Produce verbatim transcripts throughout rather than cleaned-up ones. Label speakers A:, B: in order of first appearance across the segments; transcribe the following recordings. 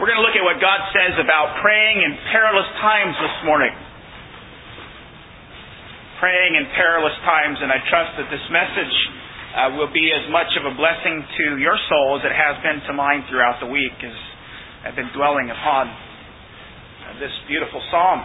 A: We're going to look at what God says about praying in perilous times this morning. Praying in perilous times, and I trust that this message uh, will be as much of a blessing to your soul as it has been to mine throughout the week as I've been dwelling upon uh, this beautiful psalm.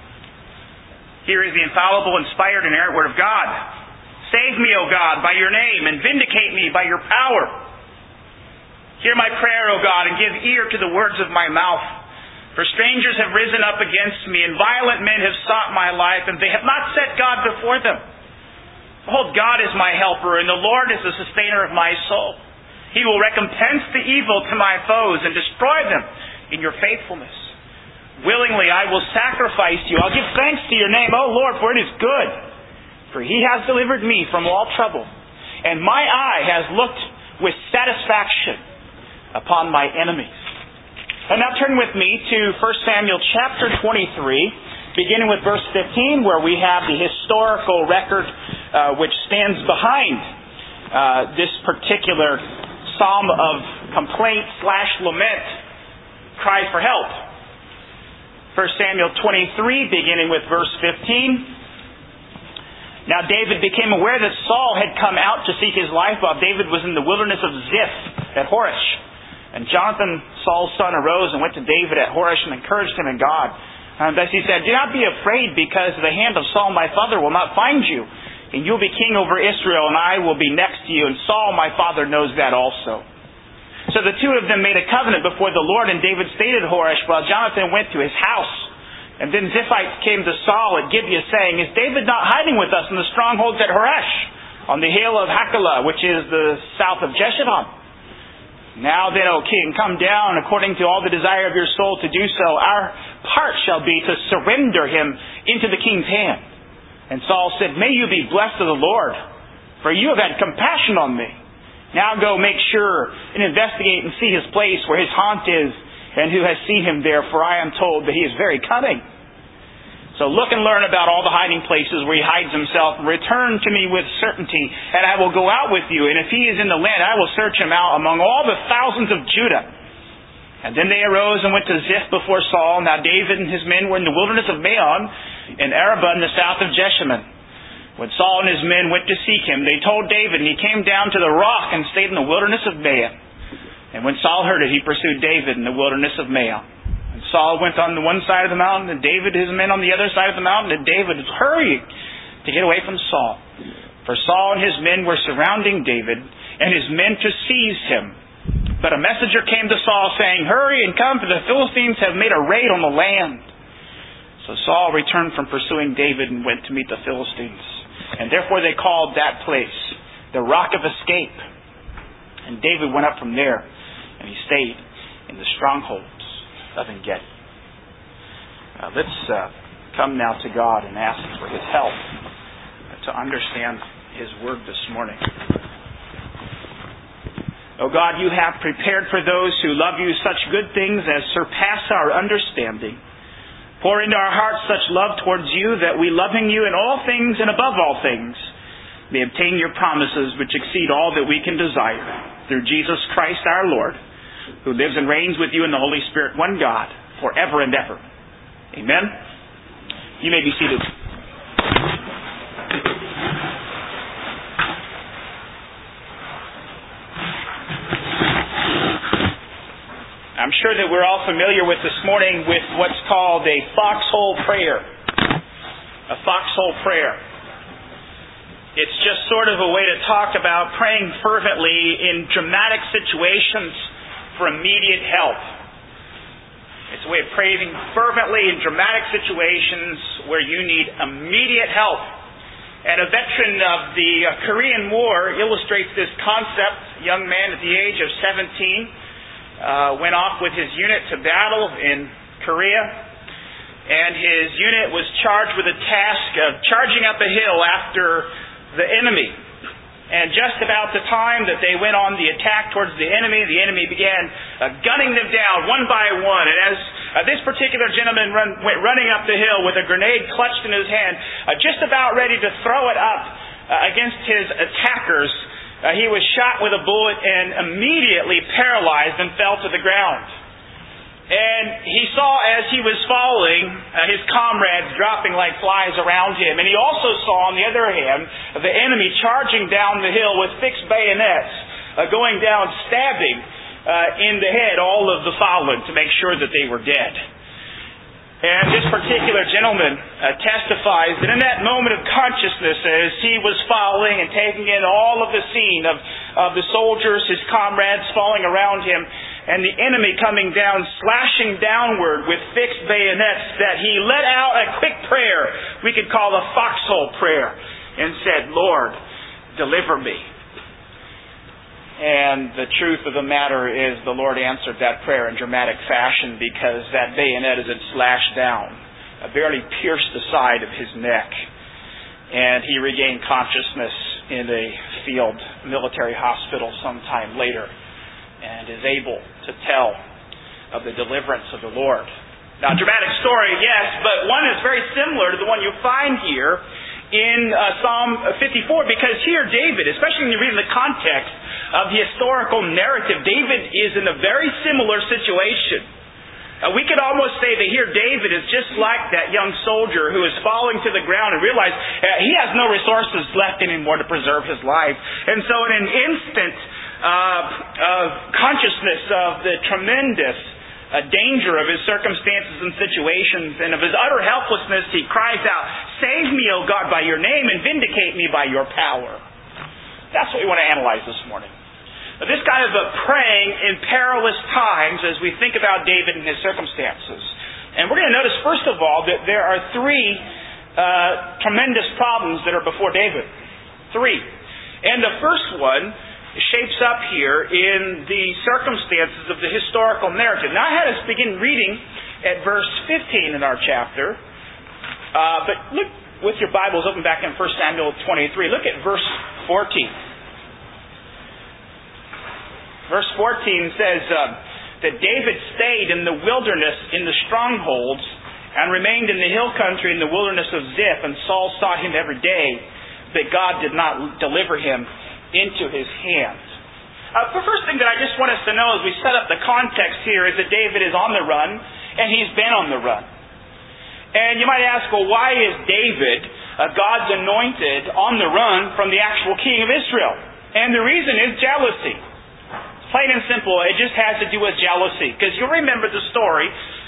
A: Here is the infallible, inspired, inerrant Word of God. Save me, O God, by your name, and vindicate me by your power. Hear my prayer, O God, and give ear to the words of my mouth. For strangers have risen up against me, and violent men have sought my life, and they have not set God before them. Behold, God is my helper, and the Lord is the sustainer of my soul. He will recompense the evil to my foes and destroy them in your faithfulness. Willingly I will sacrifice to you. I'll give thanks to your name, O Lord, for it is good. For he has delivered me from all trouble, and my eye has looked with satisfaction upon my enemies. And now turn with me to First Samuel chapter twenty-three, beginning with verse fifteen, where we have the historical record uh, which stands behind uh, this particular psalm of complaint slash lament, cry for help. First Samuel twenty-three, beginning with verse fifteen. Now David became aware that Saul had come out to seek his life while David was in the wilderness of Ziph at Horesh. And Jonathan, Saul's son, arose and went to David at Horesh and encouraged him in God. And thus he said, "Do not be afraid, because the hand of Saul my father will not find you. And you will be king over Israel, and I will be next to you. And Saul my father knows that also." So the two of them made a covenant before the Lord, and David stayed at Horesh while Jonathan went to his house. And then Ziphites came to Saul at Gibeah, saying, "Is David not hiding with us in the strongholds at Horesh, on the hill of Hachilah, which is the south of Jeshurun? Now then, O king, come down according to all the desire of your soul to do so. Our part shall be to surrender him into the king's hand." And Saul said, "May you be blessed of the Lord, for you have had compassion on me. Now go make sure and investigate and see his place where his haunt is, and who has seen him there, for I am told that he is very cunning. So look and learn about all the hiding places where he hides himself, and return to me with certainty, and I will go out with you. And if he is in the land, I will search him out among all the thousands of Judah." And then they arose and went to Ziph before Saul. Now David and his men were in the wilderness of Maon, in Arabah in the south of Jeshimon. When Saul and his men went to seek him, they told David, and he came down to the rock and stayed in the wilderness of Maon. And when Saul heard it, he pursued David in the wilderness of Maon. And Saul went on the one side of the mountain, and David his men on the other side of the mountain, and David was hurrying to get away from Saul. For Saul and his men were surrounding David, and his men to seize him. But a messenger came to Saul, saying, "Hurry and come, for the Philistines have made a raid on the land." So Saul returned from pursuing David and went to meet the Philistines. And therefore they called that place the Rock of Escape. And David went up from there, and he stayed in the strongholds of En-gedi. Uh, let's uh, come now to God and ask for his help uh, to understand his word this morning. Oh God, you have prepared for those who love you such good things as surpass our understanding. Pour into our hearts such love towards you that we, loving you in all things and above all things, may obtain your promises which exceed all that we can desire. Through Jesus Christ our Lord, who lives and reigns with you in the Holy Spirit, one God, forever and ever. Amen. You may be seated. I'm sure that we're all familiar with this morning with what's called a foxhole prayer. A foxhole prayer. It's just sort of a way to talk about praying fervently in dramatic situations for immediate help. It's a way of praying fervently in dramatic situations where you need immediate help. And a veteran of the Korean War illustrates this concept. A young man at the age of seventeen uh, went off with his unit to battle in Korea. And his unit was charged with a task of charging up a hill after the enemy. And just about the time that they went on the attack towards the enemy, the enemy began uh, gunning them down one by one. And as uh, this particular gentleman run, went running up the hill with a grenade clutched in his hand, uh, just about ready to throw it up uh, against his attackers, uh, he was shot with a bullet and immediately paralyzed and fell to the ground. he saw as he was falling, uh, his comrades dropping like flies around him. And he also saw, on the other hand, the enemy charging down the hill with fixed bayonets, uh, going down, stabbing uh, in the head all of the fallen to make sure that they were dead. And this particular gentleman uh, testifies that in that moment of consciousness, as he was falling and taking in all of the scene of, of the soldiers, his comrades falling around him, and the enemy coming down, slashing downward with fixed bayonets, that he let out a quick prayer we could call a foxhole prayer, and said, "Lord, deliver me." And the truth of the matter is the Lord answered that prayer in dramatic fashion, because that bayonet, as it slashed down, barely pierced the side of his neck. And he regained consciousness in a field military hospital sometime later, and is able to tell of the deliverance of the Lord. Now, dramatic story, yes, but one is very similar to the one you find here in uh, Psalm fifty-four, because here David, especially when you read in the context of the historical narrative, David is in a very similar situation. Uh, we could almost say that here David is just like that young soldier who is falling to the ground and realizes uh, he has no resources left anymore to preserve his life. And so in an instant uh, of consciousness of the tremendous uh, danger of his circumstances and situations and of his utter helplessness, he cries out, "Save me, O God, by your name, and vindicate me by your power." That's what we want to analyze this morning. Now, this kind of a praying in perilous times as we think about David and his circumstances. And we're going to notice, first of all, that there are three uh, tremendous problems that are before David. Three. And the first one shapes up here in the circumstances of the historical narrative. Now, I had us begin reading at verse fifteen in our chapter. Uh, but look with your Bibles open back in First Samuel twenty-three. Look at verse fourteen. Verse fourteen says uh, that David stayed in the wilderness in the strongholds and remained in the hill country in the wilderness of Ziph, and Saul sought him every day, but God did not deliver him into his hands. Uh, the first thing that I just want us to know as we set up the context here is that David is on the run, and he's been on the run. And you might ask, well, why is David, uh, God's anointed, on the run from the actual king of Israel? And the reason is jealousy. Plain and simple, it just has to do with jealousy. Because you'll remember the story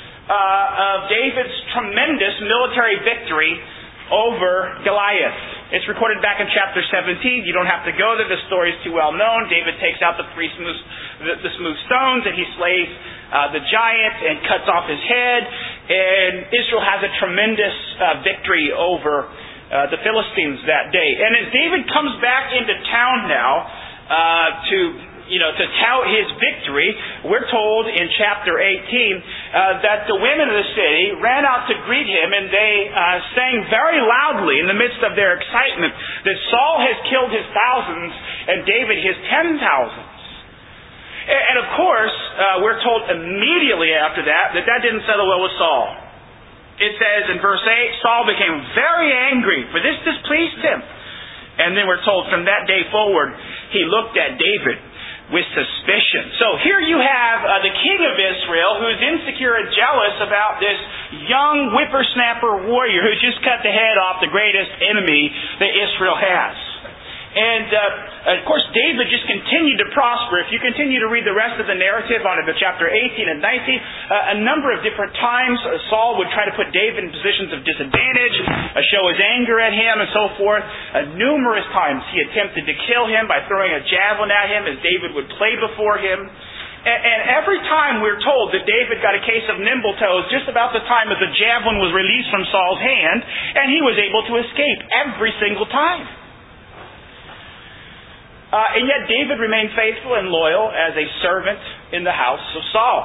A: uh, of David's tremendous military victory over Goliath. It's recorded back in chapter seventeen. You don't have to go there. The story is too well known. David takes out the three smooth, the, the smooth stones, and he slays uh, the giant and cuts off his head. And Israel has a tremendous uh, victory over uh, the Philistines that day. And as David comes back into town now uh, to you know, to tout his victory, we're told in chapter eighteen uh, that the women of the city ran out to greet him, and they uh, sang very loudly in the midst of their excitement that Saul has killed his thousands and David his ten thousands. And, and of course, uh, we're told immediately after that that that didn't settle well with Saul. It says in verse eight, Saul became very angry, for this displeased him. And then we're told from that day forward, he looked at David with suspicion. So here you have uh, the king of Israel who's insecure and jealous about this young whippersnapper warrior who's just cut the head off the greatest enemy that Israel has. And uh, of course David just continued to prosper. If you continue to read the rest of the narrative on it, chapter eighteen and nineteen, uh, a number of different times uh, Saul would try to put David in positions of disadvantage, uh, show his anger at him and so forth. Uh, numerous times he attempted to kill him by throwing a javelin at him as David would play before him. And, and every time we're told that David got a case of nimble toes just about the time that the javelin was released from Saul's hand, and he was able to escape every single time. Uh, and yet David remained faithful and loyal as a servant in the house of Saul.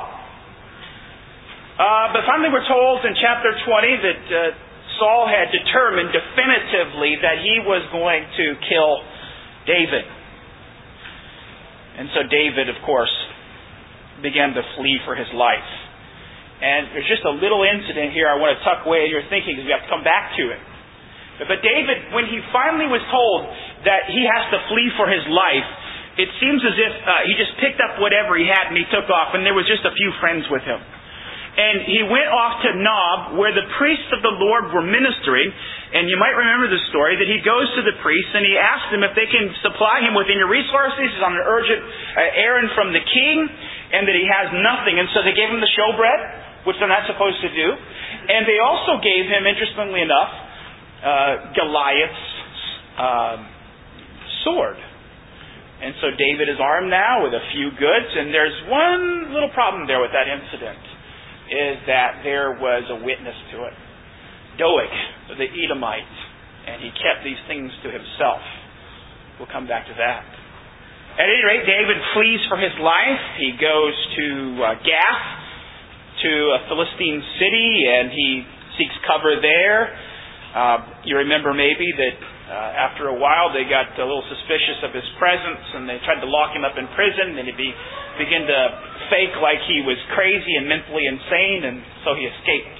A: Uh, but finally we're told in chapter twenty that uh, Saul had determined definitively that he was going to kill David. And so David, of course, began to flee for his life. And there's just a little incident here I want to tuck away in your thinking because we have to come back to it. But David, when he finally was told that he has to flee for his life, it seems as if uh, he just picked up whatever he had and he took off, and there was just a few friends with him. And he went off to Nob, where the priests of the Lord were ministering. And you might remember the story that he goes to the priests and he asks them if they can supply him with any resources. He's on an urgent uh, errand from the king, and that he has nothing. And so they gave him the showbread, which they're not supposed to do. And they also gave him, interestingly enough, uh, Goliath's uh, sword. And so David is armed now with a few goods. And there's one little problem there with that incident, is that there was a witness to it. Doeg, the Edomite, and he kept these things to himself. We'll come back to that. At any rate, David flees for his life. He goes to uh, Gath, to a Philistine city, and he seeks cover there. Uh, you remember maybe that uh, after a while they got a little suspicious of his presence, and they tried to lock him up in prison, and he be, began to fake like he was crazy and mentally insane, and so he escaped.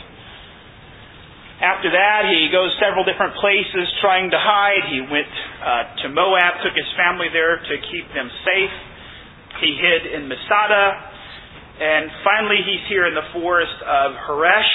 A: After that, he goes several different places trying to hide. He went uh, to Moab, took his family there to keep them safe. He hid in Masada. And finally, he's here in the forest of Horesh.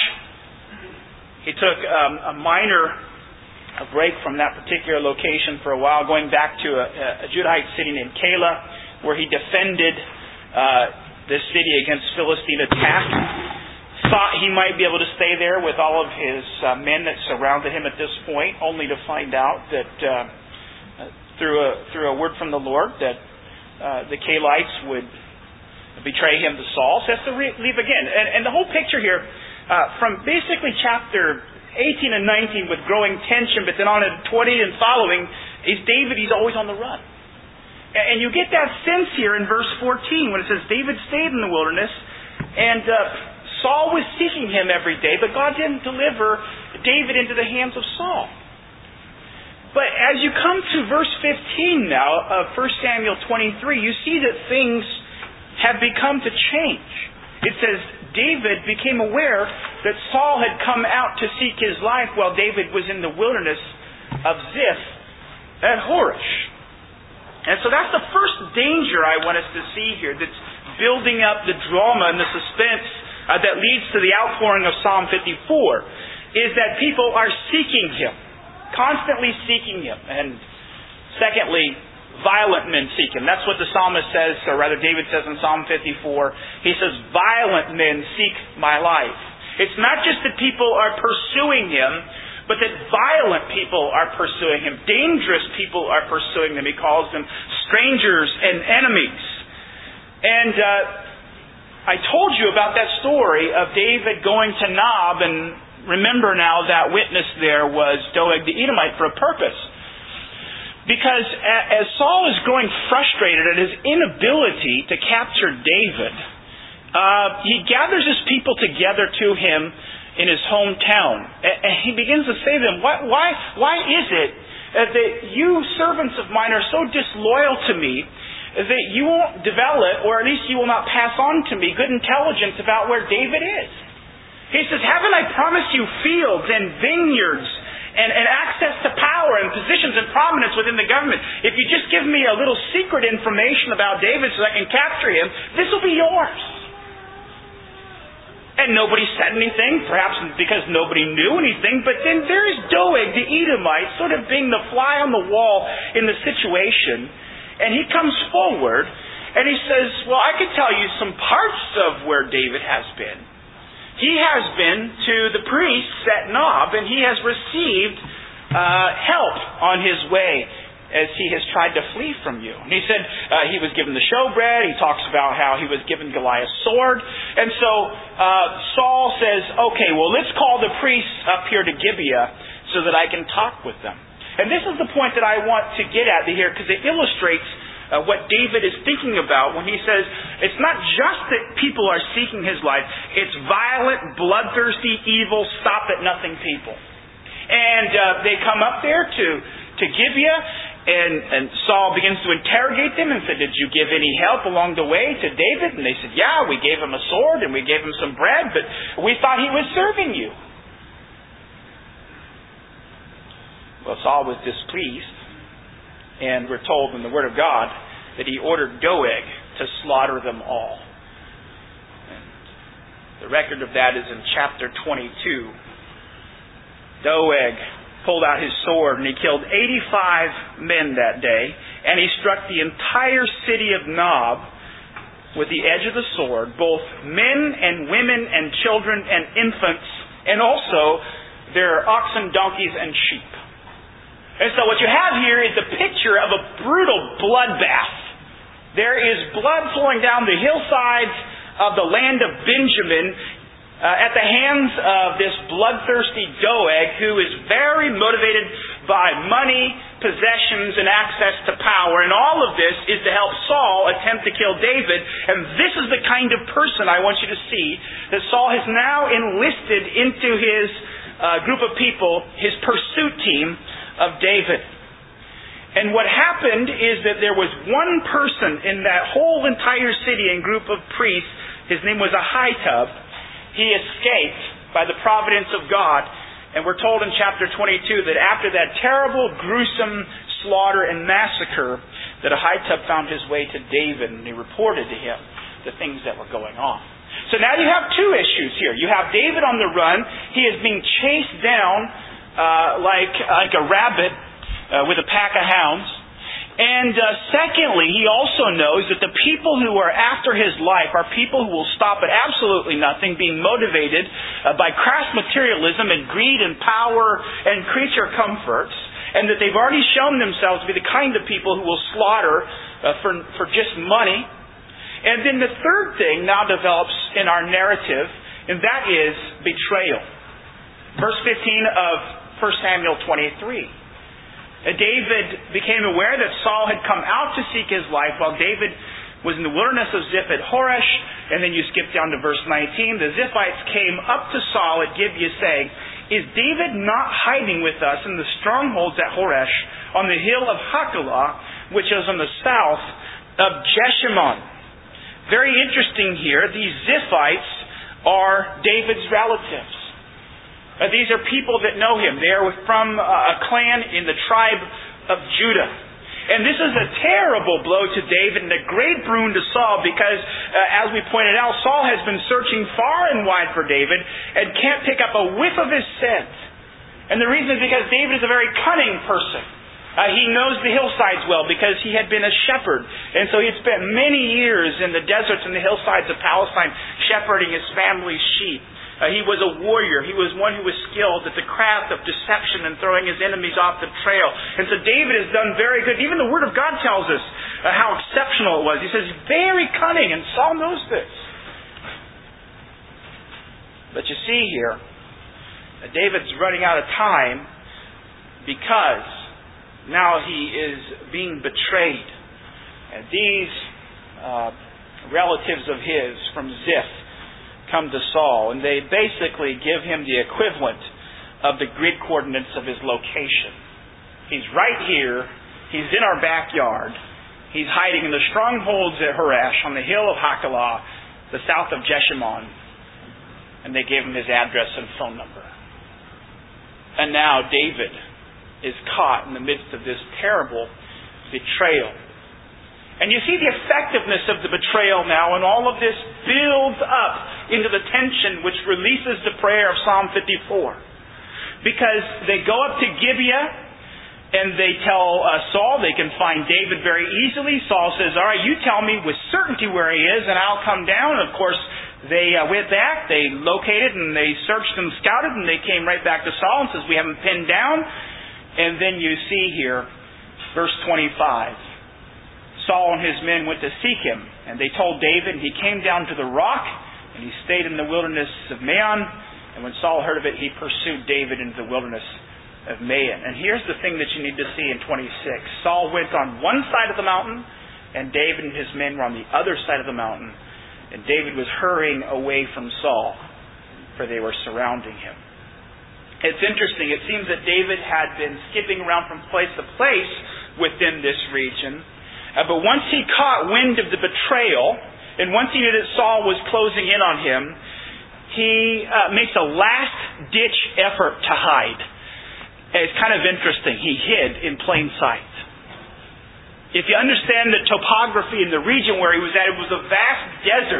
A: He took um, a minor a break from that particular location for a while, going back to a, a Judahite city named Keilah, where he defended uh, this city against Philistine attack. Thought he might be able to stay there with all of his uh, men that surrounded him at this point, only to find out that uh, through a through a word from the Lord that uh, the Keilites would betray him to Saul. So he has to re- leave again. And, and the whole picture here, uh, from basically chapter eighteen and nineteen with growing tension, but then on to twenty and following, is David, he's always on the run. And you get that sense here in verse fourteen when it says, David stayed in the wilderness, and uh, Saul was seeking him every day, but God didn't deliver David into the hands of Saul. But as you come to verse fifteen now of First Samuel twenty-three, you see that things have begun to change. It says, David became aware that Saul had come out to seek his life while David was in the wilderness of Ziph at Horesh. And so that's the first danger I want us to see here that's building up the drama and the suspense Uh, that leads to the outpouring of Psalm fifty-four, is that people are seeking Him, constantly seeking Him. And secondly, violent men seek Him. That's what the psalmist says, or rather David says in Psalm fifty-four. He says, violent men seek my life. It's not just that people are pursuing Him, but that violent people are pursuing Him. Dangerous people are pursuing Him. He calls them strangers and enemies. And uh, I told you about that story of David going to Nob, and remember now that witness there was Doeg the Edomite for a purpose. Because as Saul is growing frustrated at his inability to capture David, uh, he gathers his people together to him in his hometown. And he begins to say to them, why, why, why is it that you servants of mine are so disloyal to me that you won't develop, or at least you will not pass on to me, good intelligence about where David is? He says, haven't I promised you fields and vineyards and, and access to power and positions and prominence within the government? If you just give me a little secret information about David so I can capture him, this will be yours. And nobody said anything, perhaps because nobody knew anything, but then there's Doeg the Edomite sort of being the fly on the wall in the situation. And he comes forward and he says, well, I could tell you some parts of where David has been. He has been to the priests at Nob, and he has received uh, help on his way as he has tried to flee from you. And he said uh, he was given the showbread. He talks about how he was given Goliath's sword. And so uh, Saul says, okay, well, let's call the priests up here to Gibeah so that I can talk with them. And this is the point that I want to get at here, because it illustrates uh, what David is thinking about when he says it's not just that people are seeking his life, it's violent, bloodthirsty, evil, stop-at-nothing people. And uh, they come up there to, to Gibeah, and, and Saul begins to interrogate them and said, did you give any help along the way to David? And they said, yeah, we gave him a sword and we gave him some bread, but we thought he was serving you. Well, Saul was displeased, and we're told in the Word of God that he ordered Doeg to slaughter them all. And The record of that is in chapter twenty-two. Doeg pulled out his sword and he killed eighty-five men that day, and he struck the entire city of Nob with the edge of the sword, both men and women and children and infants, and also their oxen, donkeys, and sheep. And so what you have here is a picture of a brutal bloodbath. There is blood flowing down the hillsides of the land of Benjamin uh, at the hands of this bloodthirsty Doeg, who is very motivated by money, possessions, and access to power. And all of this is to help Saul attempt to kill David. And this is the kind of person I want you to see that Saul has now enlisted into his uh, group of people, his pursuit team of David. And what happened is that there was one person in that whole entire city and group of priests. His name was Ahitub. He escaped by the providence of God. And we're told in chapter twenty-two that after that terrible, gruesome slaughter and massacre, that Ahitub found his way to David and he reported to him the things that were going on. So now you have two issues here. You have David on the run. He is being chased down uh, like, like a rabbit Uh, with a pack of hounds. And uh, secondly, he also knows that the people who are after his life are people who will stop at absolutely nothing, being motivated uh, by crass materialism and greed and power and creature comforts, and that they've already shown themselves to be the kind of people who will slaughter uh, for, for just money. And then the third thing now develops in our narrative, and that is betrayal. Verse fifteen of First Samuel twenty-three. David became aware that Saul had come out to seek his life while David was in the wilderness of Ziph at Horesh. And then you skip down to verse nineteen. The Ziphites came up to Saul at Gibeah saying, "Is David not hiding with us in the strongholds at Horesh on the hill of Hachilah, which is on the south of Jeshimon?" Very interesting here. These Ziphites are David's relatives. Uh, these are people that know him. They are from uh, a clan in the tribe of Judah. And this is a terrible blow to David and a great boon to Saul because, uh, as we pointed out, Saul has been searching far and wide for David and can't pick up a whiff of his scent. And the reason is because David is a very cunning person. Uh, he knows the hillsides well because he had been a shepherd. And so he had spent many years in the deserts and the hillsides of Palestine shepherding his family's sheep. Uh, he was a warrior. He was one who was skilled at the craft of deception and throwing his enemies off the trail. And so David has done very good. Even the Word of God tells us uh, how exceptional it was. He says, very cunning, and Saul knows this. But you see here, uh, David's running out of time because now he is being betrayed. And these uh, relatives of his from Ziph come to Saul, and they basically give him the equivalent of the grid coordinates of his location. He's right here. He's in our backyard. He's hiding in the strongholds at Horesh on the hill of Hachilah, the south of Jeshimon. And they gave him his address and phone number. And now David is caught in the midst of this terrible betrayal. And you see the effectiveness of the betrayal now, and all of this builds up into the tension which releases the prayer of Psalm fifty-four. Because they go up to Gibeah, and they tell uh, Saul they can find David very easily. Saul says, all right, you tell me with certainty where he is, and I'll come down. And of course, they uh, went back, they located, and they searched and scouted, and they came right back to Saul and says, we have him pinned down. And then you see here, verse twenty-five. Saul and his men went to seek him, and they told David, and he came down to the rock, and he stayed in the wilderness of Maon. And when Saul heard of it, he pursued David into the wilderness of Maon. And here's the thing that you need to see in twenty-six. Saul went on one side of the mountain, and David and his men were on the other side of the mountain. And David was hurrying away from Saul, for they were surrounding him. It's interesting. It seems that David had been skipping around from place to place within this region. Uh, but once he caught wind of the betrayal, and once he knew that Saul was closing in on him, he uh, makes a last-ditch effort to hide. It's kind of interesting. He hid in plain sight. If you understand the topography in the region where he was at, it was a vast desert.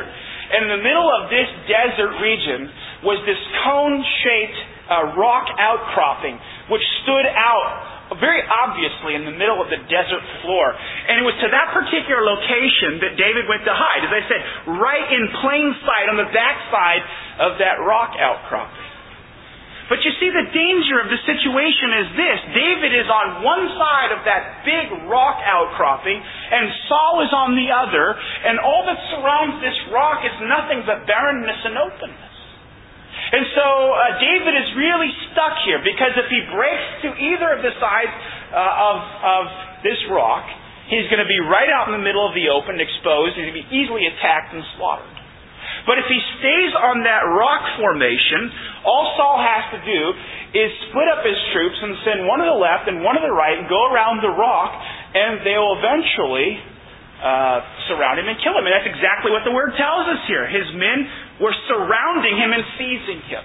A: And in the middle of this desert region was this cone-shaped uh, rock outcropping, which stood out very obviously in the middle of the desert floor. And it was to that particular location that David went to hide. As I said, right in plain sight on the backside of that rock outcropping. But you see, the danger of the situation is this. David is on one side of that big rock outcropping, and Saul is on the other, and all that surrounds this rock is nothing but barrenness and openness. And so uh, David is really stuck here, because if he breaks to either of the sides uh, of, of this rock, he's going to be right out in the middle of the open, exposed, and he's going to be easily attacked and slaughtered. But if he stays on that rock formation, all Saul has to do is split up his troops and send one to the left and one to the right and go around the rock, and they will eventually uh, surround him and kill him. And that's exactly what the word tells us here. His men were surrounding him and seizing him.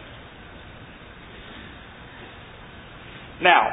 A: Now,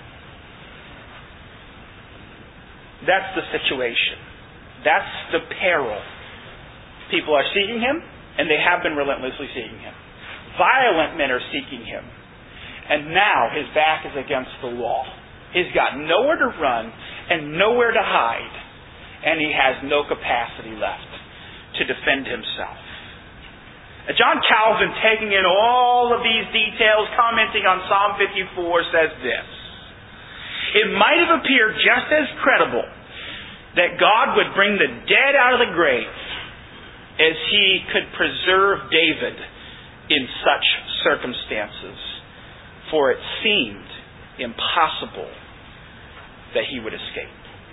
A: that's the situation. That's the peril. People are seeking him, and they have been relentlessly seeking him. Violent men are seeking him. And now his back is against the wall. He's got nowhere to run and nowhere to hide. And he has no capacity left to defend himself. John Calvin, taking in all of these details, commenting on Psalm fifty-four, says this: "It might have appeared just as credible that God would bring the dead out of the grave as he could preserve David in such circumstances, for it seemed impossible that he would escape."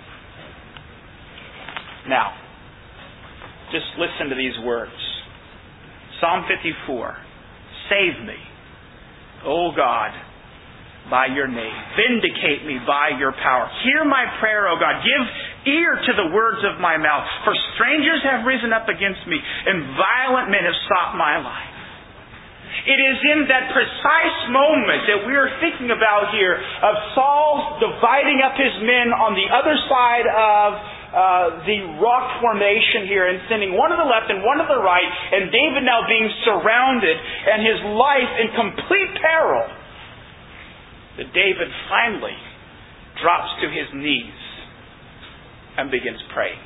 A: Now, just listen to these words. Psalm fifty-four, "Save me, O God, by your name. Vindicate me by your power. Hear my prayer, O God. Give ear to the words of my mouth. For strangers have risen up against me, and violent men have sought my life." It is in that precise moment that we are thinking about here of Saul dividing up his men on the other side of uh, the rock formation here and sending one to the left and one to the right, and David now being surrounded and his life in complete peril, that David finally drops to his knees and begins praying.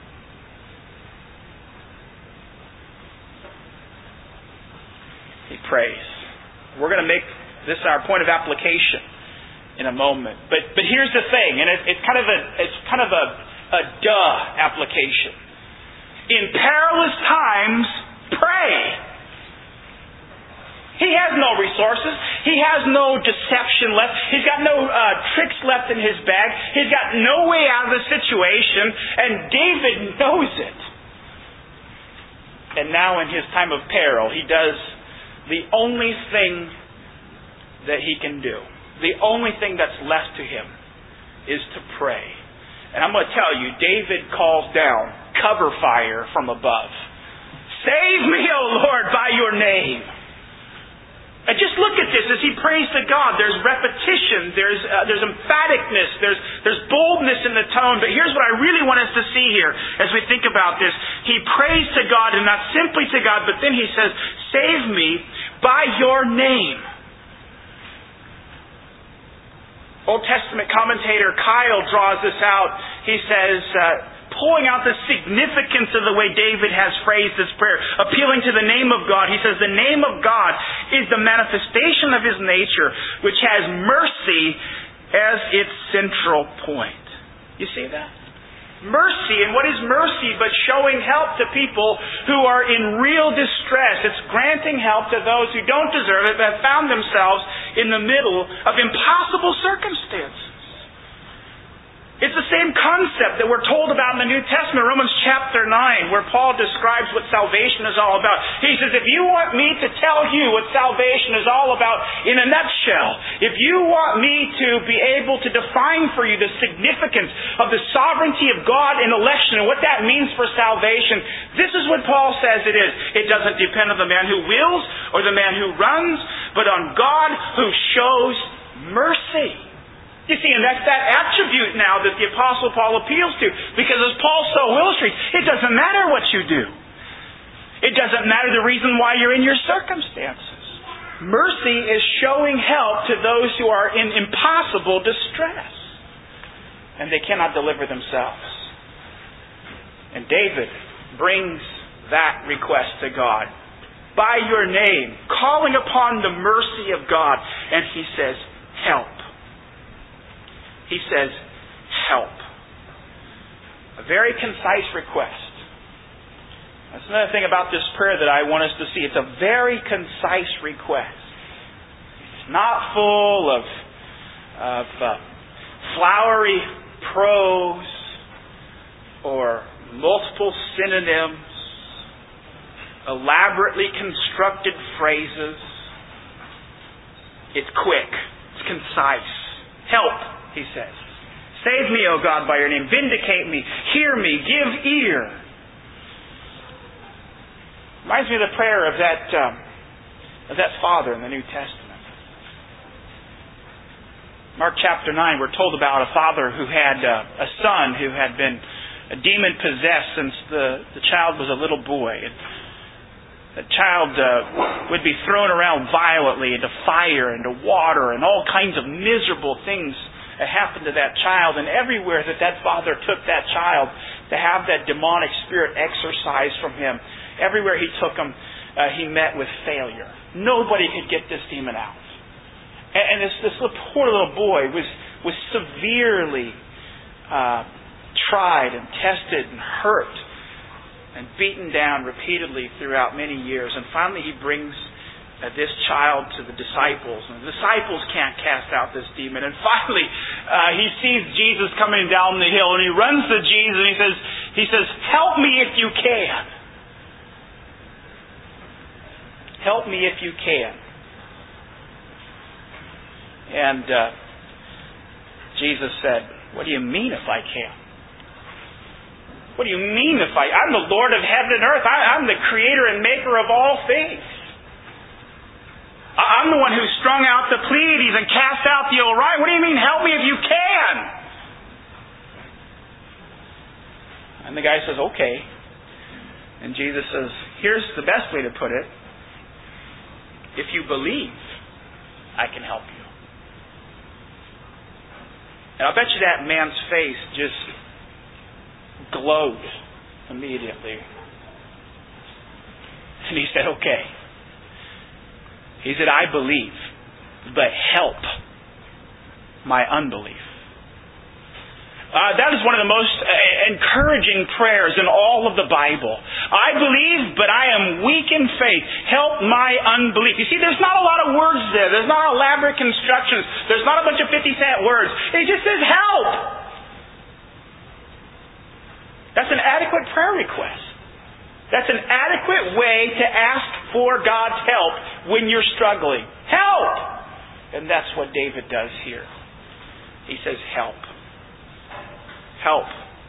A: He prays. We're going to make this our point of application in a moment. But but here's the thing, and it, it's kind of a it's kind of a, a duh application. In perilous times, pray. He has no resources. He has no deception left. He's got no uh, tricks left in his bag. He's got no way out of the situation, and David knows it. And now in his time of peril, he does the only thing that he can do. The only thing that's left to him is to pray. And I'm going to tell you, David calls down cover fire from above. "Save me, O Lord, by your name." And just look at this as he prays to God. There's repetition, there's uh, there's emphaticness, there's there's boldness in the tone. But here's what I really want us to see here as we think about this. He prays to God, and not simply to God, but then he says, "Save me by your name." Old Testament commentator Kyle draws this out. He says, uh, pulling out the significance of the way David has phrased this prayer, appealing to the name of God. He says the name of God is the manifestation of his nature, which has mercy as its central point. You see that? Mercy. And what is mercy but showing help to people who are in real distress? It's granting help to those who don't deserve it, but have found themselves in the middle of impossible circumstances. It's the same concept that we're told about in the New Testament, Romans chapter nine, where Paul describes what salvation is all about. He says, if you want me to tell you what salvation is all about in a nutshell, if you want me to be able to define for you the significance of the sovereignty of God in election and what that means for salvation, this is what Paul says it is. It doesn't depend on the man who wills or the man who runs, but on God who shows mercy. You see, and that's that attribute now that the Apostle Paul appeals to. Because as Paul so illustrates, it doesn't matter what you do. It doesn't matter the reason why you're in your circumstances. Mercy is showing help to those who are in impossible distress, and they cannot deliver themselves. And David brings that request to God by your name, calling upon the mercy of God, and he says, help. He says, help. A very concise request. That's another thing about this prayer that I want us to see. It's a very concise request. It's not full of, of uh, flowery prose or multiple synonyms, elaborately constructed phrases. It's quick. It's concise. Help, he says. Save me, O God, by your name. Vindicate me. Hear me. Give ear. Reminds me of the prayer of that um, of that father in the New Testament. Mark chapter nine, we're told about a father who had uh, a son who had been demon possessed since the, the child was a little boy. And the child uh, would be thrown around violently into fire, into water, and all kinds of miserable things that happened to that child. And everywhere that that father took that child to have that demonic spirit exorcised from him, everywhere he took him, uh, he met with failure. Nobody could get this demon out. And, and this, this little, poor little boy was, was severely uh, tried and tested and hurt and beaten down repeatedly throughout many years. And finally he brings uh, this child to the disciples. And the disciples can't cast out this demon. And finally uh, he sees Jesus coming down the hill, and he runs to Jesus and he says, he says, help me if you can. Help me if you can. And uh, Jesus said, what do you mean if I can? What do you mean if I... I'm the Lord of heaven and earth. I, I'm the creator and maker of all things. I'm the one who strung out the Pleiades and cast out the Orion. What do you mean, help me if you can? And the guy says, okay. And Jesus says, here's the best way to put it. If you believe, I can help you. And I'll bet you that man's face just glowed immediately. And he said, okay. He said, I believe, but help my unbelief. Uh, that is one of the most uh, encouraging prayers in all of the Bible. I believe, but I am weak in faith. Help my unbelief. You see, there's not a lot of words there. There's not elaborate constructions. There's not a bunch of fifty cent words. It just says help. That's an adequate prayer request. That's an adequate way to ask for God's help when you're struggling. Help! And that's what David does here. He says, help. Help.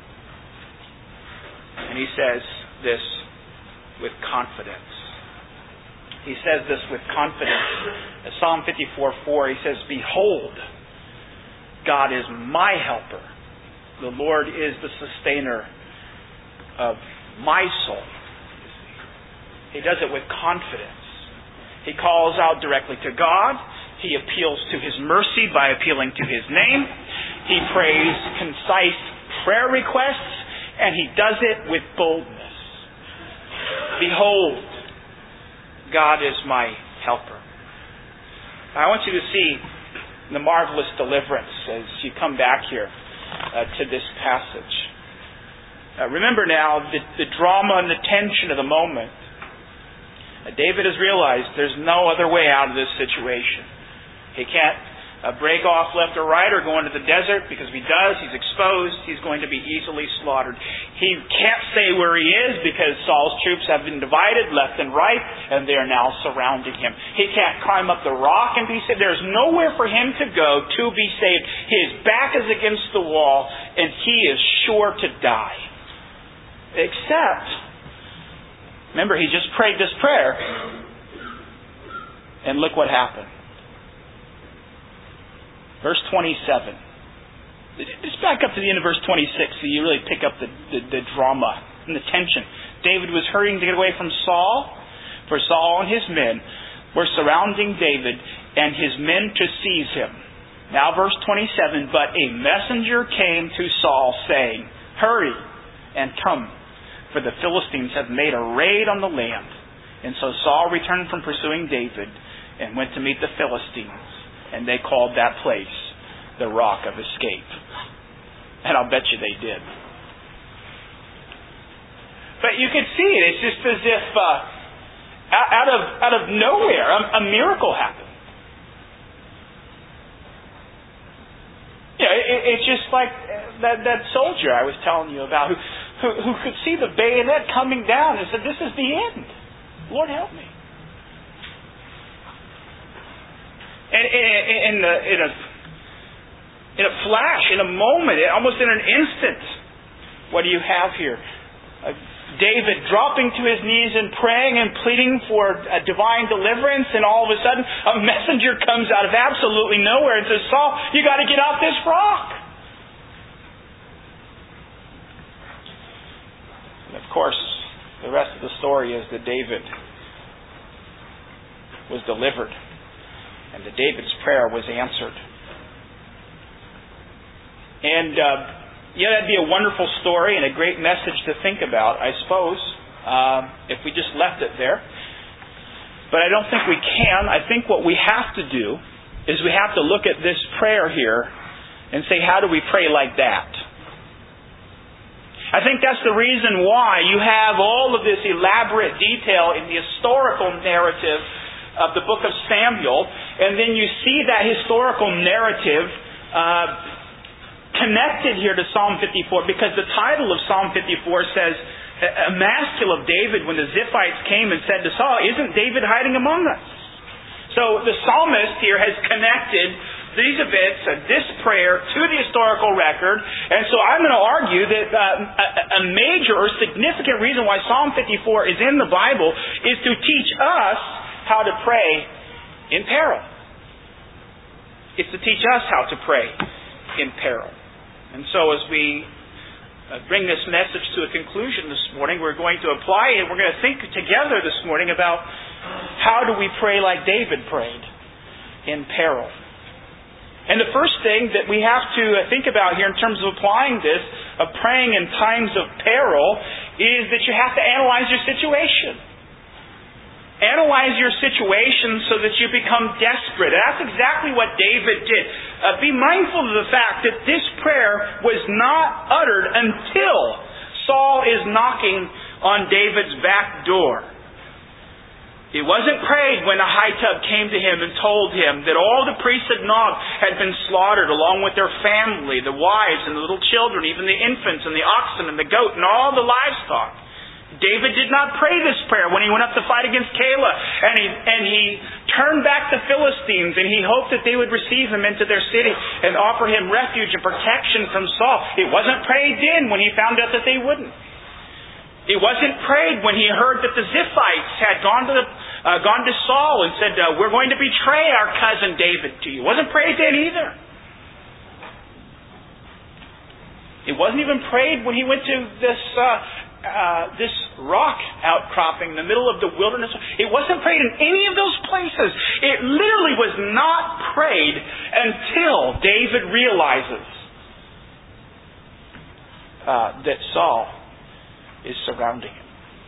A: And he says this with confidence. He says this with confidence. In Psalm fifty-four four, he says, behold, God is my helper. The Lord is the sustainer of my soul. He does it with confidence. He calls out directly to God. He appeals to His mercy by appealing to His name. He prays concise prayer requests, and he does it with boldness. Behold, God is my helper. I want you to see the marvelous deliverance as you come back here uh, to this passage. Uh, remember now the, the drama and the tension of the moment. Uh, David has realized there's no other way out of this situation. He can't Uh, break off left or right or go into the desert, because if he does, he's exposed. He's going to be easily slaughtered. He can't stay where he is because Saul's troops have been divided left and right, and they are now surrounding him. He can't climb up the rock and be saved. There's nowhere for him to go to be saved. His back is against the wall, and he is sure to die. Except, remember, he just prayed this prayer, and look what happened. Verse twenty-seven. Just back up to the end of verse twenty-six so you really pick up the, the, the drama and the tension. David was hurrying to get away from Saul, for Saul and his men were surrounding David and his men to seize him. Now verse twenty-seven, but a messenger came to Saul saying, hurry and come, for the Philistines have made a raid on the land. And so Saul returned from pursuing David and went to meet the Philistines, and they called that place the Rock of Escape. And I'll bet you they did. But you can see it. It's just as if uh, out of out of nowhere, a, a miracle happened. You know, it, it's just like that, that soldier I was telling you about who, who who could see the bayonet coming down and said, this is the end. Lord help me. And in, in, a, in, a, in a flash, in a moment, almost in an instant, what do you have here? Uh, David dropping to his knees and praying and pleading for a divine deliverance, and all of a sudden a messenger comes out of absolutely nowhere and says, Saul, you got to get off this rock. And of course, the rest of the story is that David was delivered, and that David's prayer was answered. And uh, yeah, that'd be a wonderful story and a great message to think about, I suppose, uh, if we just left it there. But I don't think we can. I think what we have to do is we have to look at this prayer here and say, how do we pray like that? I think that's the reason why you have all of this elaborate detail in the historical narrative of the book of Samuel, and then you see that historical narrative uh, connected here to Psalm fifty-four, because the title of Psalm fifty-four says, a maskil of David when the Ziphites came and said to Saul, isn't David hiding among us? So the psalmist here has connected these events and this prayer to the historical record. And so I'm going to argue that uh, a, a major or significant reason why Psalm fifty-four is in the Bible is to teach us how to pray in peril. It's to teach us how to pray in peril. And so as we uh, bring this message to a conclusion this morning, we're going to apply it. We're going to think together this morning about how do we pray like David prayed in peril. And the first thing that we have to think about here in terms of applying this, of praying in times of peril, is that you have to analyze your situation. Analyze your situation so that you become desperate. That's exactly what David did. Uh, be mindful of the fact that this prayer was not uttered until Saul is knocking on David's back door. It wasn't prayed when Ahitub came to him and told him that all the priests of Nob had been slaughtered along with their family, the wives and the little children, even the infants and the oxen and the goat and all the livestock. David did not pray this prayer when he went up to fight against Keilah, and he and he turned back the Philistines, and he hoped that they would receive him into their city and offer him refuge and protection from Saul. It wasn't prayed then when he found out that they wouldn't. It wasn't prayed when he heard that the Ziphites had gone to the, uh, gone to Saul and said, uh, we're going to betray our cousin David to you. It wasn't prayed then either. It wasn't even prayed when he went to this uh, uh, this rock outcropping in the middle of the wilderness. It wasn't prayed in any of those places. It literally was not prayed until David realizes uh, that Saul is surrounding him.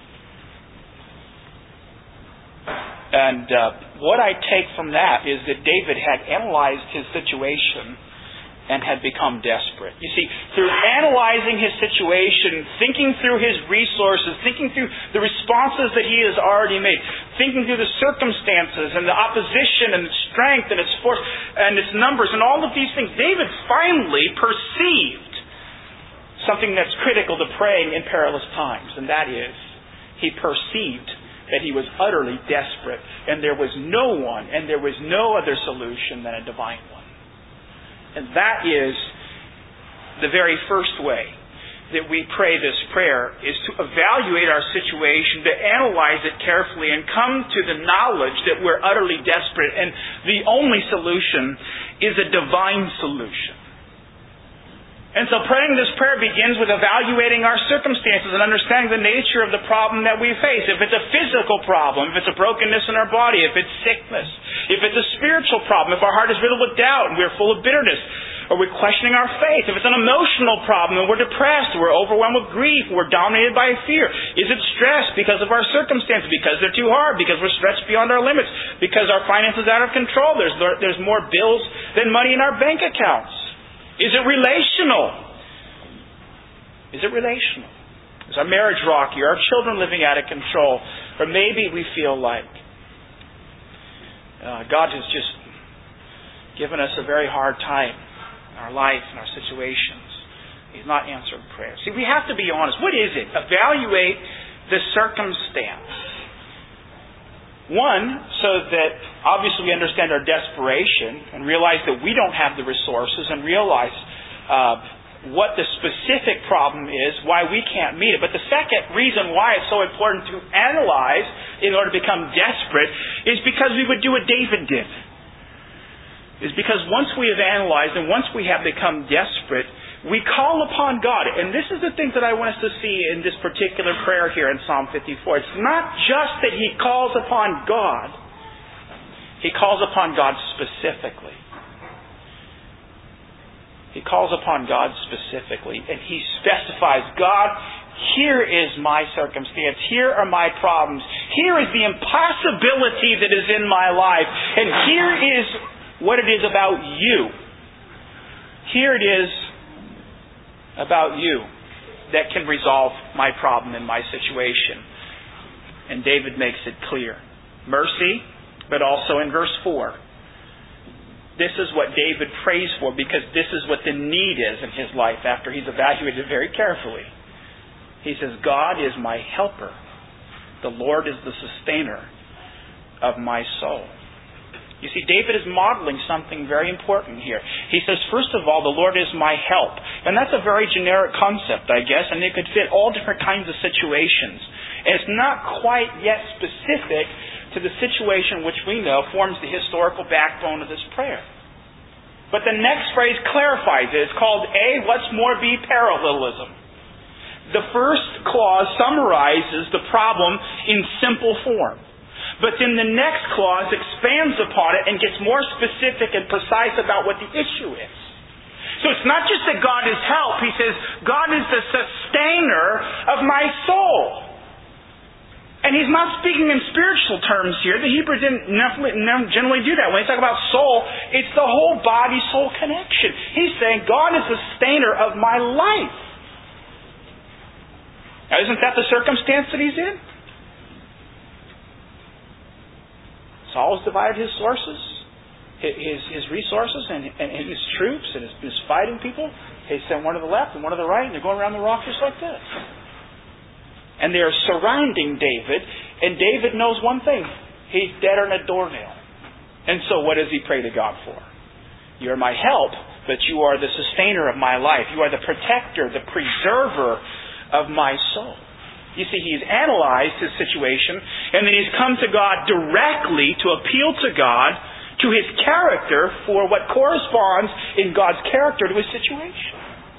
A: And uh, what I take from that is that David had analyzed his situation and had become desperate. You see, through analyzing his situation, thinking through his resources, thinking through the responses that he has already made, thinking through the circumstances and the opposition and its strength and its force and its numbers and all of these things, David finally perceived something that's critical to praying in perilous times, and that is, he perceived that he was utterly desperate, and there was no one, and there was no other solution than a divine one. And that is the very first way that we pray this prayer, is to evaluate our situation, to analyze it carefully, and come to the knowledge that we're utterly desperate, and the only solution is a divine solution. And so praying this prayer begins with evaluating our circumstances and understanding the nature of the problem that we face. If it's a physical problem, if it's a brokenness in our body, if it's sickness, if it's a spiritual problem, if our heart is riddled with doubt and we're full of bitterness, or we're questioning our faith, if it's an emotional problem and we're depressed, we're overwhelmed with grief, we're dominated by fear. Is it stress because of our circumstances, because they're too hard, because we're stretched beyond our limits, because our finances are out of control, there's, there's more bills than money in our bank accounts? Is it relational? Is it relational? Is our marriage rocky? Are our children living out of control? Or maybe we feel like uh, God has just given us a very hard time in our life and our situations. He's not answered prayer. See, we have to be honest. What is it? Evaluate the circumstance. One, so that obviously we understand our desperation and realize that we don't have the resources and realize uh, what the specific problem is, why we can't meet it. But the second reason why it's so important to analyze in order to become desperate is because we would do what David did. Is because once we have analyzed and once we have become desperate, we call upon God. And this is the thing that I want us to see in this particular prayer here in Psalm fifty-four. It's not just that he calls upon God. He calls upon God specifically. He calls upon God specifically. And he specifies, God, here is my circumstance. Here are my problems. Here is the impossibility that is in my life. And here is what it is about you. Here it is about you that can resolve my problem and my situation. And David makes it clear. Mercy, but also in verse four. This is what David prays for because this is what the need is in his life after he's evaluated very carefully. He says, God is my helper. The Lord is the sustainer of my soul. You see, David is modeling something very important here. He says, first of all, the Lord is my help. And that's a very generic concept, I guess, and it could fit all different kinds of situations. And it's not quite yet specific to the situation which we know forms the historical backbone of this prayer. But the next phrase clarifies it. It's called A, what's more, B, parallelism. The first clause summarizes the problem in simple form. But then the next clause expands upon it and gets more specific and precise about what the issue is. So it's not just that God is help. He says, God is the sustainer of my soul. And he's not speaking in spiritual terms here. The Hebrews didn't generally do that. When they talk about soul, it's the whole body-soul connection. He's saying, God is the sustainer of my life. Now, isn't that the circumstance that he's in? Saul has divided his sources, his his resources, and, and his troops, and his, his fighting people. He sent one to the left and one to the right, and they're going around the rock just like this. And they're surrounding David, and David knows one thing. He's deader than a doornail. And so what does he pray to God for? You're my help, but you are the sustainer of my life. You are the protector, the preserver of my soul. You see, he's analyzed his situation, and then he's come to God directly to appeal to God, to his character, for what corresponds in God's character to his situation.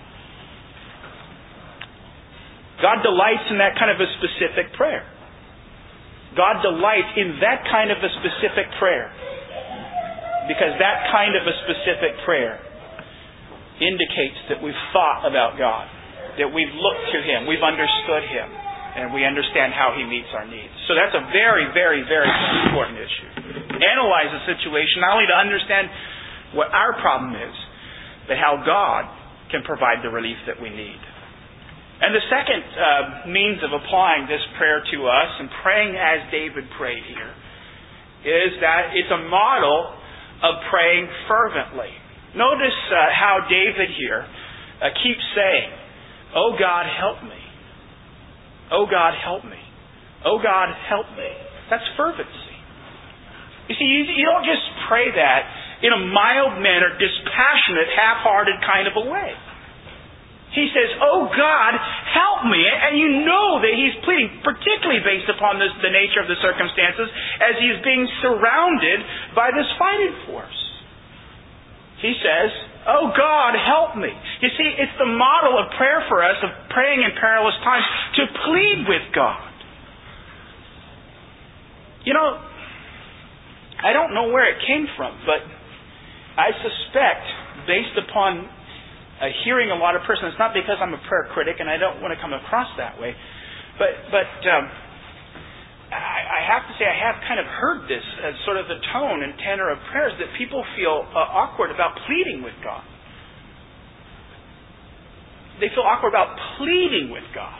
A: God delights in that kind of a specific prayer. God delights in that kind of a specific prayer. Because that kind of a specific prayer indicates that we've thought about God, that we've looked to him, we've understood him, and we understand how he meets our needs. So that's a very, very, very important issue. Analyze the situation, not only to understand what our problem is, but how God can provide the relief that we need. And the second uh, means of applying this prayer to us and praying as David prayed here is that it's a model of praying fervently. Notice uh, how David here uh, keeps saying, "Oh God, help me. Oh God, help me. Oh God, help me." That's fervency. You see, you, you don't just pray that in a mild manner, dispassionate, half-hearted kind of a way. He says, "Oh God, help me." And you know that he's pleading, particularly based upon this, the nature of the circumstances, as he's being surrounded by this fighting force. He says, Oh God, help me. You see, it's the model of prayer for us, of praying in perilous times, to plead with God. You know, I don't know where it came from, but I suspect, based upon uh, hearing a lot of persons, it's not because I'm a prayer critic and I don't want to come across that way, but but um, I, I have to say I have kind of heard this as sort of the tone and tenor of prayers, that people feel uh, awkward about pleading with God. They feel awkward about pleading with God.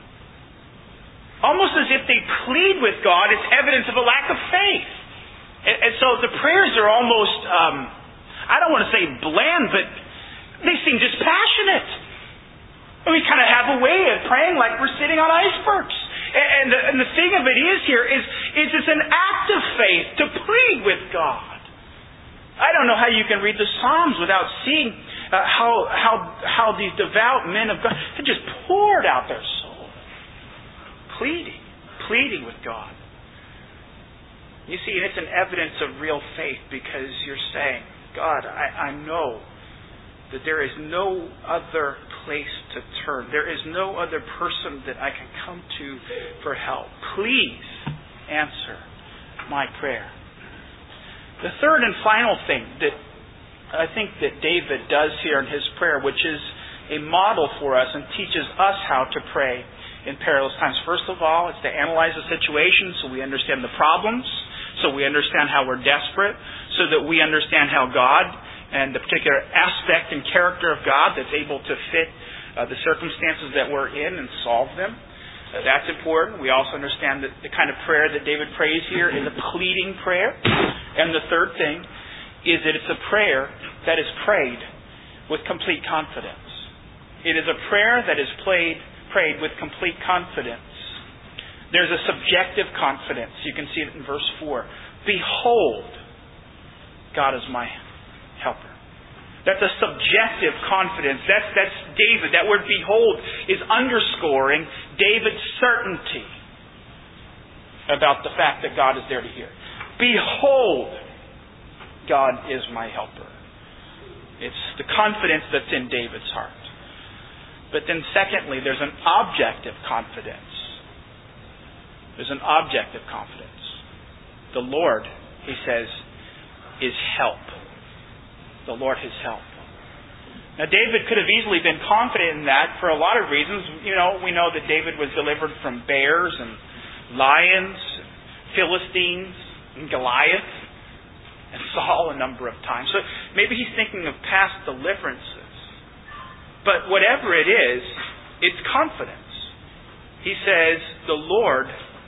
A: Almost as if they plead with God, it's evidence of a lack of faith. And, and so the prayers are almost, um, I don't want to say bland, but they seem just passionate. We kind of have a way of praying like we're sitting on icebergs. And the, and the thing of it is here is, is it's an act of faith to plead with God. I don't know how you can read the Psalms without seeing uh, how how how these devout men of God have just poured out their soul, pleading, pleading with God. You see, it's an evidence of real faith, because you're saying, God, I, I know that there is no other place to turn. There is no other person that I can come to for help. Please answer my prayer. The third and final thing that I think that David does here in his prayer, which is a model for us and teaches us how to pray in perilous times. First of all, it's to analyze the situation so we understand the problems, so we understand how we're desperate, so that we understand how God and the particular aspect and character of God that's able to fit uh, the circumstances that we're in and solve them. Uh, that's important. We also understand that the kind of prayer that David prays here is a pleading prayer. And the third thing is that it's a prayer that is prayed with complete confidence. It is a prayer that is played, prayed with complete confidence. There's a subjective confidence. You can see it in verse four. Behold, God is my helper. That's a subjective confidence. That's, that's David. That word behold is underscoring David's certainty about the fact that God is there to hear. Behold, God is my helper. It's the confidence that's in David's heart. But then secondly, there's an objective confidence. There's an objective confidence. The Lord, he says, is help. The Lord his help. Now David could have easily been confident in that for a lot of reasons. You know, we know that David was delivered from bears and lions, Philistines, and Goliath, and Saul a number of times. So maybe he's thinking of past deliverances. But whatever it is, it's confidence. He says, the Lord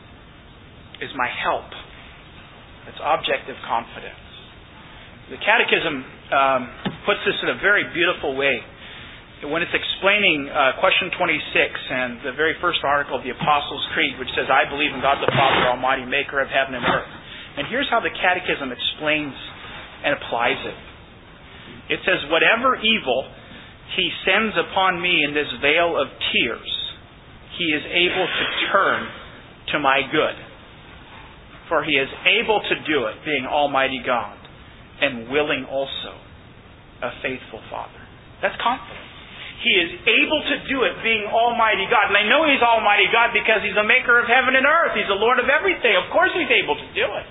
A: is my help. It's objective confidence. The Catechism um, puts this in a very beautiful way when it's explaining uh, question twenty-six and the very first article of the Apostles' Creed, which says, I believe in God the Father, Almighty, maker of heaven and earth. And here's how the Catechism explains and applies it. It says, whatever evil he sends upon me in this vale of tears, he is able to turn to my good. For he is able to do it, being Almighty God, and willing also, a faithful Father. That's confidence. He is able to do it, being Almighty God. And I know he's Almighty God because he's the maker of heaven and earth. He's the Lord of everything. Of course he's able to do it.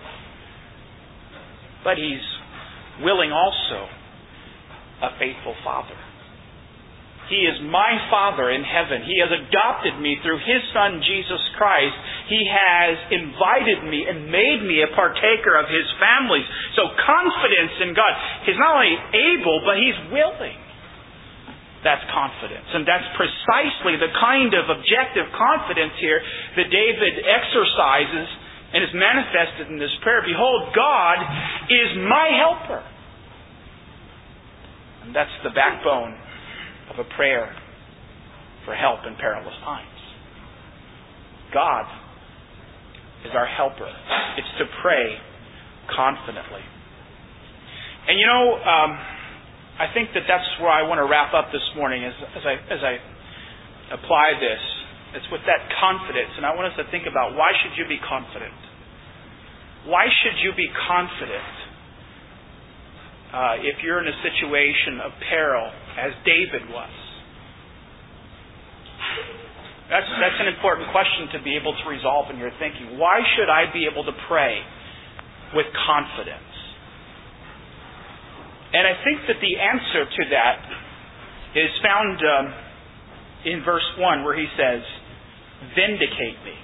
A: But he's willing also, a faithful Father. He is my Father in heaven. He has adopted me through His Son, Jesus Christ. He has invited me and made me a partaker of His family. So confidence in God. He's not only able, but He's willing. That's confidence. And that's precisely the kind of objective confidence here that David exercises and is manifested in this prayer. Behold, God is my helper. And that's the backbone of a prayer for help in perilous times. God is our helper. It's to pray confidently. And you know, um, I think that that's where I want to wrap up this morning as, as I as I apply this. It's with that confidence, and I want us to think about, why should you be confident? Why should you be confident? uh, if you're in a situation of peril, as David was? That's, that's an important question to be able to resolve in your thinking. Why should I be able to pray with confidence? And I think that the answer to that is found um, in verse one, where he says, "Vindicate me."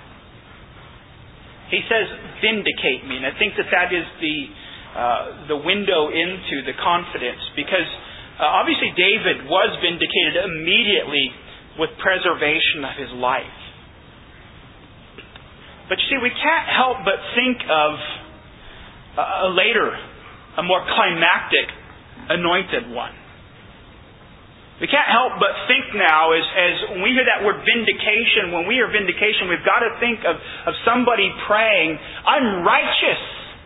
A: He says, "Vindicate me." And I think that that is the uh, the window into the confidence. Because uh, obviously David was vindicated immediately with preservation of his life. But you see, we can't help but think of a later, a more climactic anointed one. We can't help but think now, as, as when we hear that word vindication, when we hear vindication, we've got to think of, of somebody praying, "I'm righteous.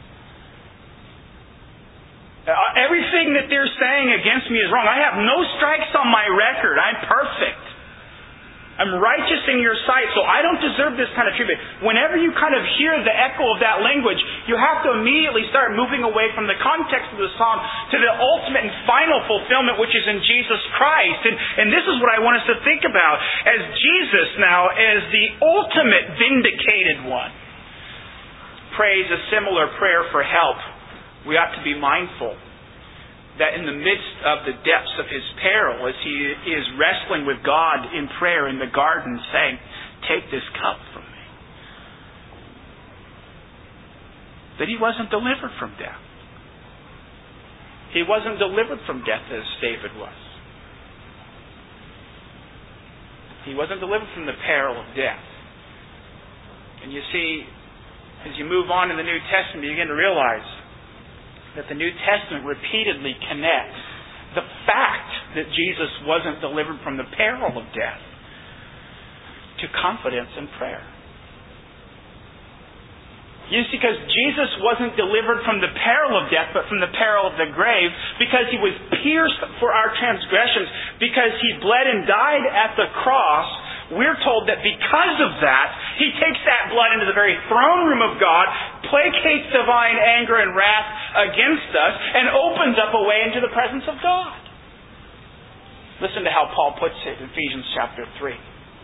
A: Uh, everything that they're saying against me is wrong. I have no strikes on my record. I'm perfect. I'm righteous in your sight, so I don't deserve this kind of treatment." Whenever you kind of hear the echo of that language, you have to immediately start moving away from the context of the psalm to the ultimate and final fulfillment, which is in Jesus Christ. And, and this is what I want us to think about. As Jesus now, as the ultimate vindicated one, prays a similar prayer for help, we ought to be mindful that in the midst of the depths of his peril, as he is wrestling with God in prayer in the garden, saying, "Take this cup from me," that he wasn't delivered from death. He wasn't delivered from death as David was. He wasn't delivered from the peril of death. And you see, as you move on in the New Testament, you begin to realize that the New Testament repeatedly connects the fact that Jesus wasn't delivered from the peril of death to confidence in prayer. You see, because Jesus wasn't delivered from the peril of death, but from the peril of the grave, because he was pierced for our transgressions, because he bled and died at the cross, we're told that because of that, he takes that blood into the very throne room of God, placates divine anger and wrath against us, and opens up a way into the presence of God. Listen to how Paul puts it in Ephesians chapter three.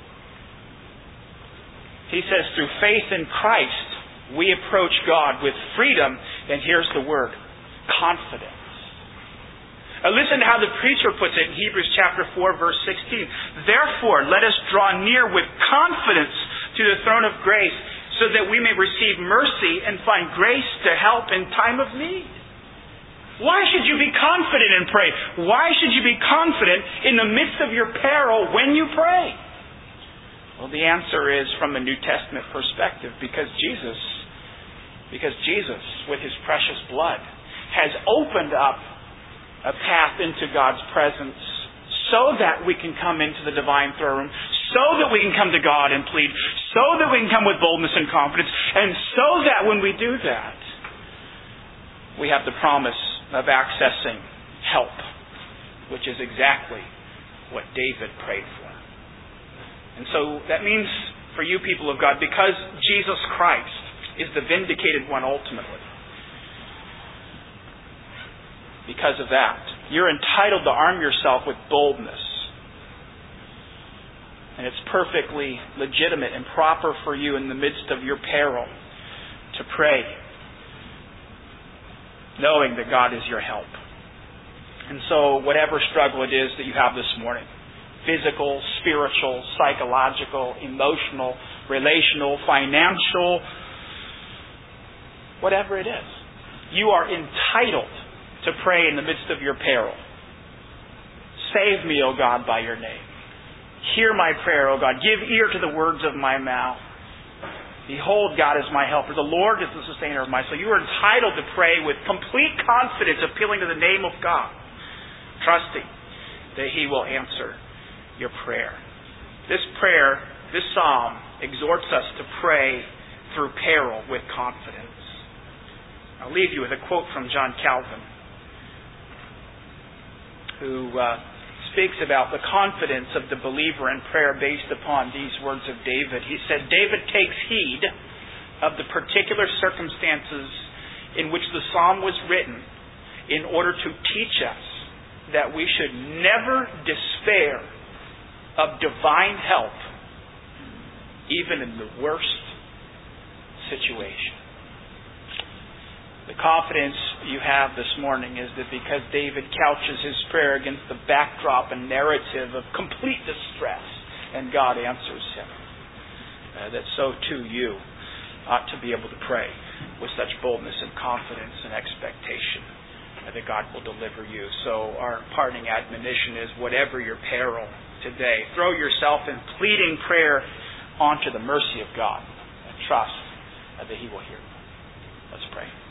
A: He says, "Through faith in Christ, we approach God with freedom," and here's the word, confidence. Uh, listen to how the preacher puts it in Hebrews chapter four, verse sixteen. "Therefore, let us draw near with confidence to the throne of grace, so that we may receive mercy and find grace to help in time of need." Why should you be confident in prayer? Why should you be confident in the midst of your peril when you pray? Well, the answer is from a New Testament perspective, because Jesus, because Jesus, with his precious blood, has opened up a path into God's presence so that we can come into the divine throne room, so that we can come to God and plead, so that we can come with boldness and confidence, and so that when we do that, we have the promise of accessing help, which is exactly what David prayed for. And so that means for you people of God, because Jesus Christ is the vindicated one ultimately, because of that, you're entitled to arm yourself with boldness. And it's perfectly legitimate and proper for you in the midst of your peril to pray, knowing that God is your help. And so whatever struggle it is that you have this morning, physical, spiritual, psychological, emotional, relational, financial, whatever it is, you are entitled to pray in the midst of your peril. "Save me, O God, by your name. Hear my prayer, O God. Give ear to the words of my mouth. Behold, God is my helper. The Lord is the sustainer of my soul." You are entitled to pray with complete confidence, appealing to the name of God, trusting that he will answer your prayer. This prayer, this psalm, exhorts us to pray through peril with confidence. I'll leave you with a quote from John Calvin, who uh, speaks about the confidence of the believer in prayer based upon these words of David. He said, "David takes heed of the particular circumstances in which the psalm was written in order to teach us that we should never despair of divine help, even in the worst situation. The confidence you have this morning is that because David couches his prayer against the backdrop and narrative of complete distress, and God answers him, uh, that so too you ought to be able to pray with such boldness and confidence and expectation uh, that God will deliver you. So our parting admonition is, whatever your peril today, throw yourself in pleading prayer onto the mercy of God and trust uh, that He will hear you. Let's pray.